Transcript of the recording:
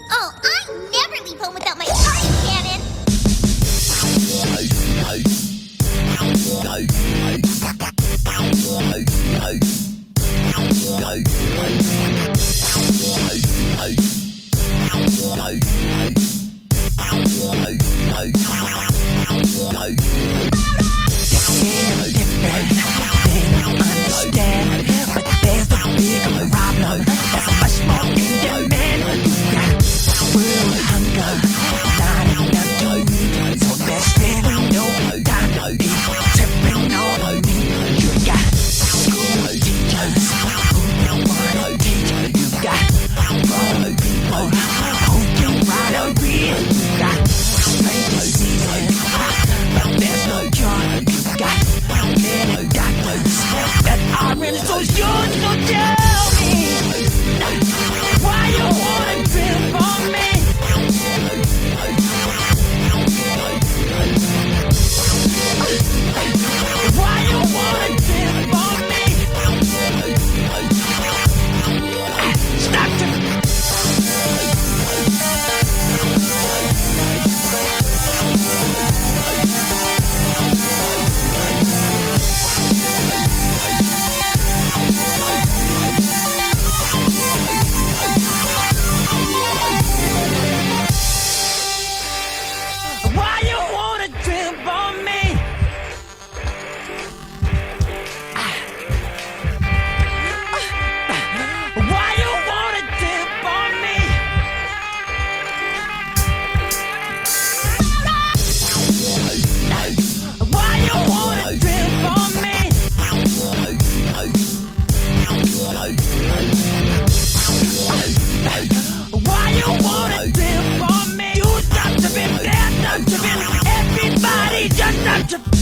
Oh, I never leave home without my party cannon! So you so tell me why you wanna trip on me. Why you wanna trip on me? Stop tripping. Why you wanna trip on me? Why you wanna trip on me? Why you wanna trip on me? Why you wanna trip on me? You stop tripping, dad stop tripping, everybody just stop tripping.